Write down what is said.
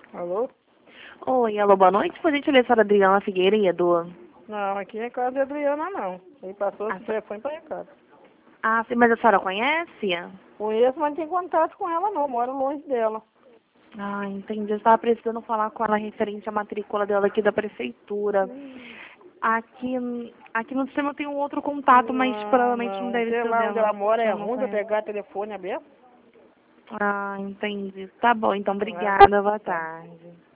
Alô? Oi, alô, boa noite. Por gentileza, senhora Adriana Figueiredo. Não, aqui é casa da Adriana, não. Ele passou Ah, esse telefone pra casa. sim, mas a senhora conhece? Conheço, mas não tem contato com ela, não. Moro longe dela. Ah, entendi. Eu estava precisando falar com ela referente à matrícula dela aqui da prefeitura. Aqui no sistema tem um outro contato, mas Não, provavelmente não não. deve Sei ser o lá onde dela, ela mora, que é eu não ruim pra conheço. pegar telefone aberto. Ah, entendi. Tá bom, então Ah, obrigada. Boa tá. tarde.